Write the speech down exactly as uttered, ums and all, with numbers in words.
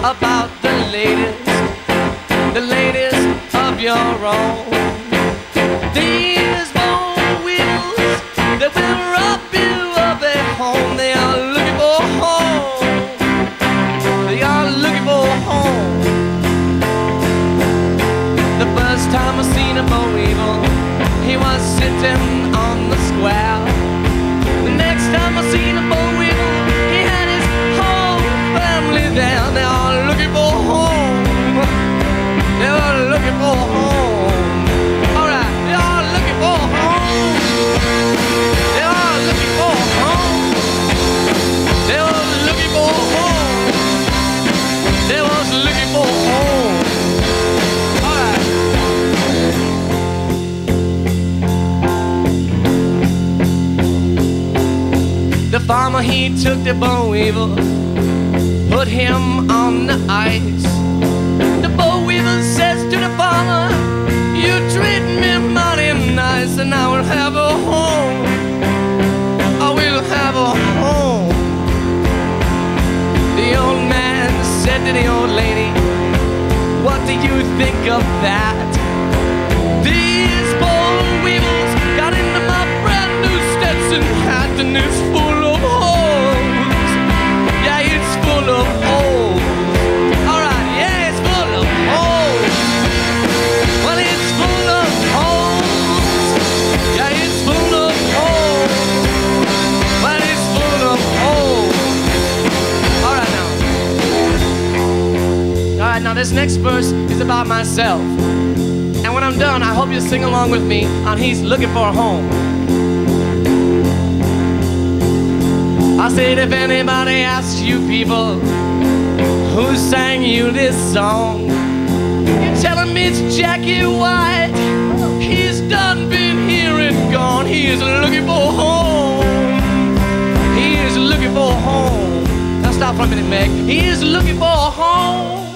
about the latest, the latest of your own. These bold wheels that will rob you of a home. They are looking for a home. They are looking for a home. The first time I seen a Bo Weevil, he was sitting on the square. The next time I seen a Bo Weevil, he had his whole family there. They are looking for a home. They are looking for a home. Alright, they are looking for a home. They are looking for a home. They are looking for a home. They was looking for a home. Alright. The farmer, he took the Bo Weevil, put him on the ice. The Bo Weevil says to the farmer, you treat me mighty nice, and I will have a home. I will have a home. The old man said to the old lady, what do you think of that? These Bo Weevils got into my brand new Stetson hat, and it's full of holes. Yeah, it's full of holes. Alright, yeah, it's full of holes. Well, it's full of holes. Yeah, it's full of holes. Well, it's full of holes. Alright now. Alright, now this next verse is about myself. And when I'm done, I hope you sing along with me on He's Looking for a Home. I said, if anybody asks you people who sang you this song, you tell him it's Jackie White. He's done been here and gone. He is looking for a home. He is looking for a home. Now stop for a minute, Meg. He is looking for a home.